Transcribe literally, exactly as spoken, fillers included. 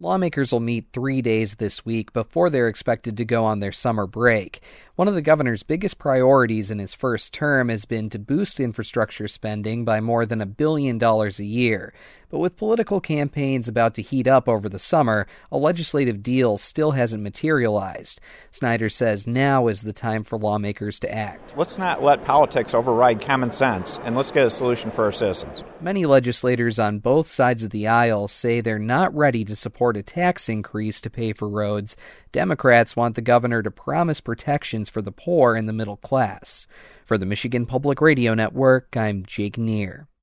Lawmakers will meet three days this week before they're expected to go on their summer break. One of the governor's biggest priorities in his first term has been to boost infrastructure spending by more than a billion dollars a year. But with political campaigns about to heat up over the summer, a legislative deal still hasn't materialized. Snyder says now is the time for lawmakers to act. Let's not let politics override common sense, and let's get a solution for our citizens. Many legislators on both sides of the aisle say they're not ready to support a tax increase to pay for roads. Democrats want the governor to promise protections for the poor and the middle class. For the Michigan Public Radio Network, I'm Jake Neer.